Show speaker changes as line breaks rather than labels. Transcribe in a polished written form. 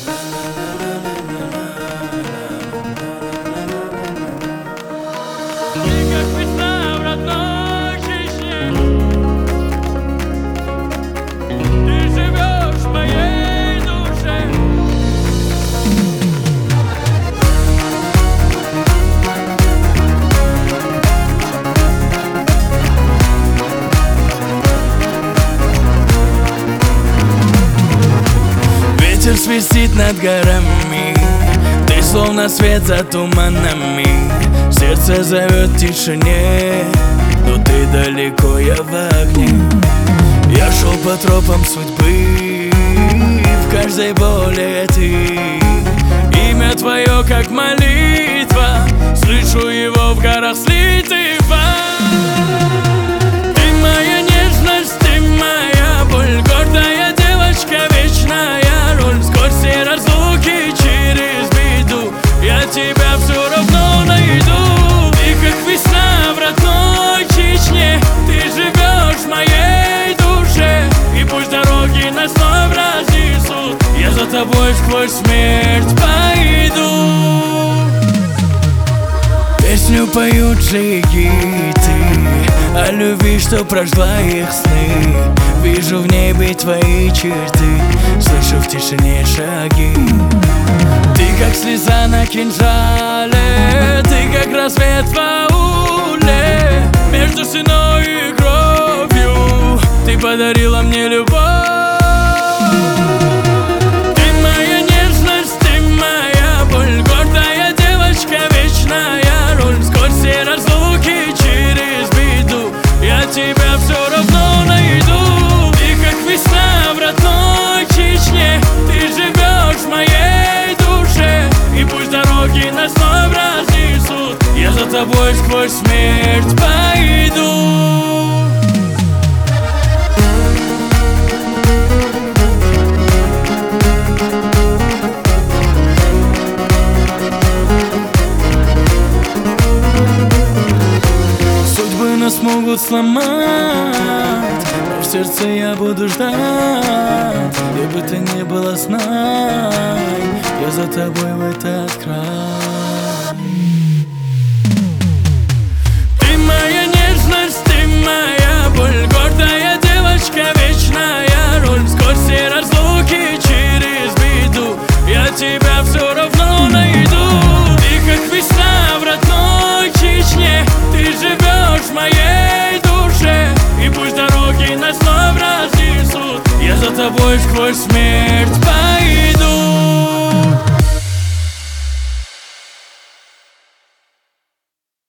Как весна в родной Чечне, ты живешь в моей душе.
Ветер свистит над горами, ты словно свет за туманами. Сердце зовет в тишине, но ты далеко, я в огне. Я шел по тропам судьбы, в каждой боли ты. Имя твое как молитва, слышу его в горах слитого. Ты моя нежность, ты моя боль, гордая девочка, вечная роль. Сквозь все разлуки, через беду, я тебя все равно найду. Ты как весна в родной Чечне, ты живешь в моей душе. И пусть дороги нас вновь разнесут, я за тобой сквозь смерть пойду. Песню поют джигиты о любви, что прожгла их сны. Вижу в небе твои черты, слышу в тишине шаги. Ты как слеза на кинжале, ты как рассвет в ауле. Между стеной и кровью ты подарила мне любовь. Ты моя нежность, ты моя боль, гордая девочка, вечная роль. Сквозь все разлуки, через беду, я тебя все равно найду. Ты как весна в родной Чечне, ты живешь в моей душе. И пусть дороги нас вновь разнесут, я за тобой сквозь смерть пойду. Судьбы нас могут сломать, но в сердце я буду ждать. Где бы ты ни была, знай, я за тобой в этот край. Ты моя нежность, ты моя боль, гордая девочка, вечная роль. Сквозь все разлуки, через беду, я тебя все равно найду. Ты как весна в родной Чечне, ты живешь в моей душе. И пусть дороги нас вновь разнесут, я за тобой сквозь смерть пойду.